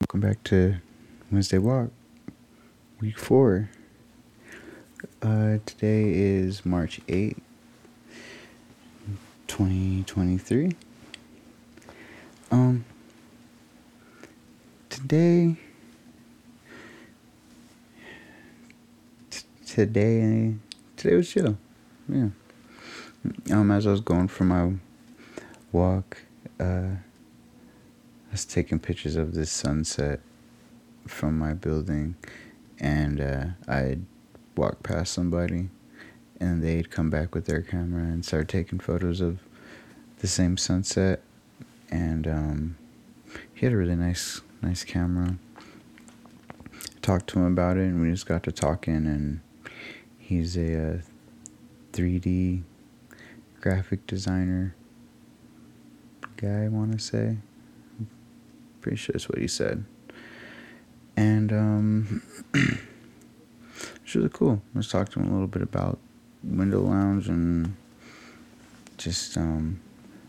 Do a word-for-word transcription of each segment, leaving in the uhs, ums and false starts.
welcome back to Wednesday Walk, week four. Uh, today is March eighth, twenty twenty-three. Um, today, t- today, today was chill, yeah. Um, as I was going for my walk, uh, I was taking pictures of the sunset from my building, and uh, I'd walk past somebody, and they'd come back with their camera and start taking photos of the same sunset. And um, he had a really nice, nice camera. I talked to him about it, and we just got to talking. And he's a uh, three D graphic designer guy, I want to say. Pretty sure that's what he said. And um, it's really cool. Let's talk to him a little bit about Window Lounge and just um,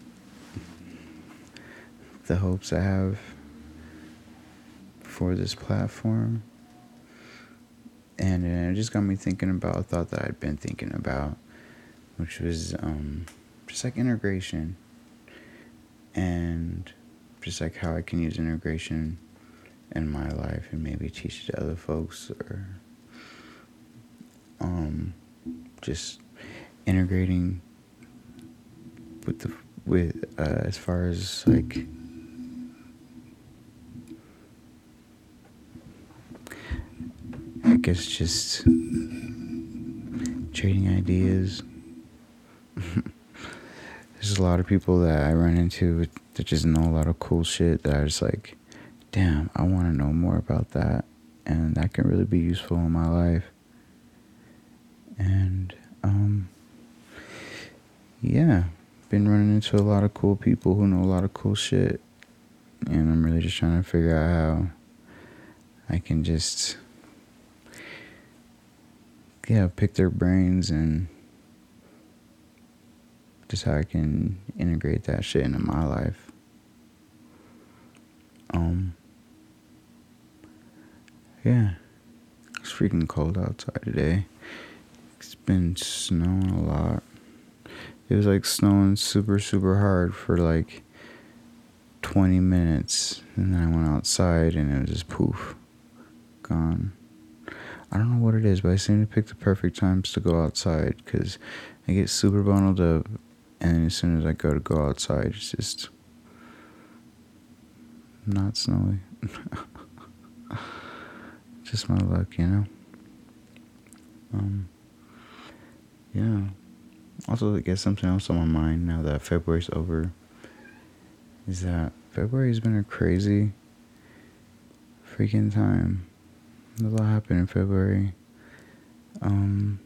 the hopes I have for this platform. And it just got me thinking about a thought that I'd been thinking about, which was um, just like integration. And just like how I can use integration in my life and maybe teach it to other folks, or um, just integrating with the with uh, as far as like I guess just trading ideas. There's a lot of people that I run into that just know a lot of cool shit that I just like, damn, I want to know more about that, and that can really be useful in my life. And um yeah, been running into a lot of cool people who know a lot of cool shit, and I'm really just trying to figure out how I can just yeah pick their brains and just how I can integrate that shit into my life. Um, yeah, it's freaking cold outside today. It's been snowing a lot. It was like snowing super, super hard for like twenty minutes. And then I went outside and it was just poof, gone. I don't know what it is, but I seem to pick the perfect times to go outside because I get super bundled up. And as soon as I go to go outside, it's just not snowy. Just my luck, you know? Um, yeah. Also, I guess something else on my mind now that February's over is that February's been a crazy freaking time. A lot happened in February. Um...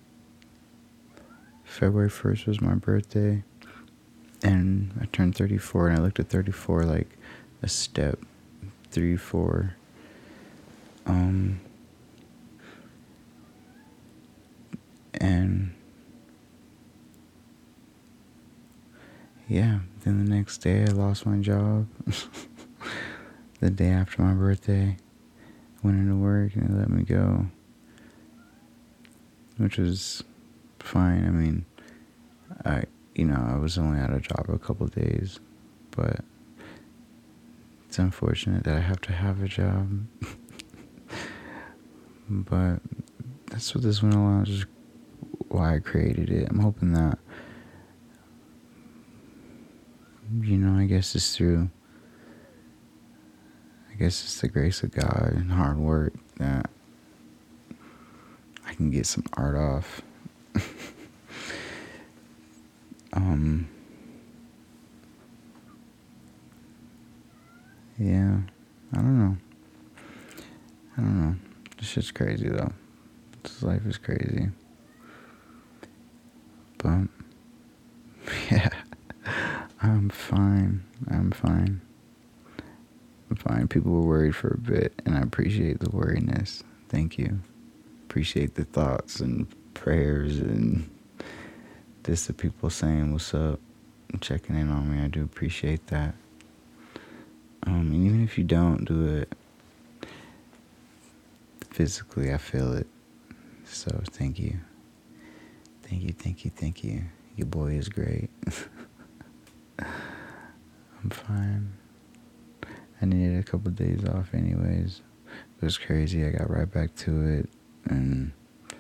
February first was my birthday, and I turned thirty-four, and I looked at thirty-four like a step, three, four, um, and, yeah, then the next day I lost my job. The day after my birthday, I went into work, and they let me go, which was fine. I mean, I, you know, I was only out of job a couple of days, but it's unfortunate that I have to have a job. But that's what this Window Lounge is, why I created it. I'm hoping that, you know, I guess it's through, I guess it's the grace of God and hard work that I can get some art off. Um, yeah, I don't know. I don't know. This shit's crazy, though. This life is crazy. But, yeah, I'm fine. I'm fine. I'm fine. People were worried for a bit, and I appreciate the worriness. Thank you. Appreciate the thoughts and prayers and just the people saying what's up and checking in on me. I do appreciate that. Um, and even if you don't do it physically, I feel it. So thank you. Thank you, thank you, thank you. Your boy is great. I'm fine. I needed a couple of days off anyways. It was crazy. I got right back to it. And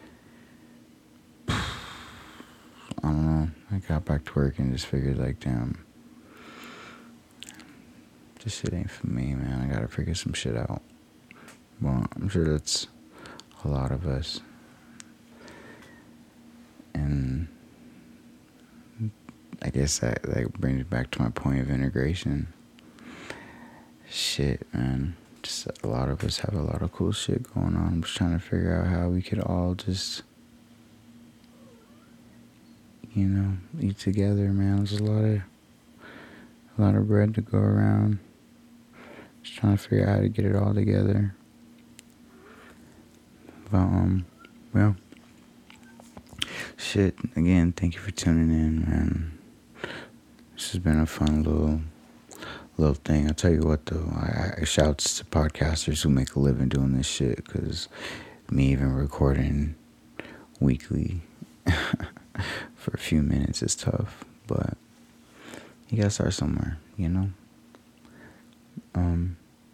I don't know. I got back to work and just figured like, damn, this shit ain't for me, man. I gotta figure some shit out. Well, I'm sure that's a lot of us. And I guess that, that brings me back to my point of integration. Shit, man. Just a lot of us have a lot of cool shit going on. I'm just trying to figure out how we could all just, you know, eat together, man. There's a lot of, a lot of bread to go around. Just trying to figure out how to get it all together. But, um, well, shit, again, thank you for tuning in, man. This has been a fun little, little thing. I'll tell you what, though, I, I shouts to podcasters who make a living doing this shit, because me even recording weekly for a few minutes is tough, but you gotta start somewhere, you know? Um,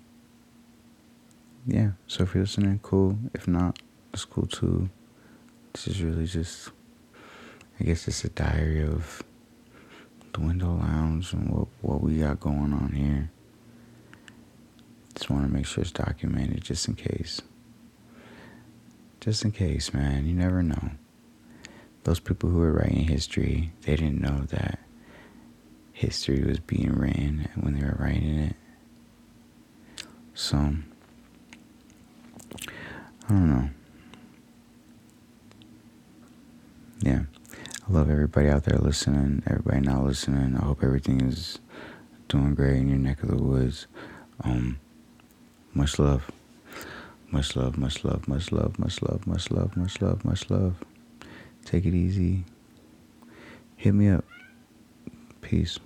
yeah, so if you're listening, cool. If not, it's cool too. This is really just, I guess it's a diary of the Window Lounge and what, what we got going on here. Just want to make sure it's documented just in case. Just in case, man. You never know. Those people who were writing history, they didn't know that history was being written when they were writing it. So, I don't know. Yeah. I love everybody out there listening, everybody not listening. I hope everything is doing great in your neck of the woods. Um, much love. Much love, much love, much love, much love, much love, much love, much love. Take it easy. Hit me up. Peace.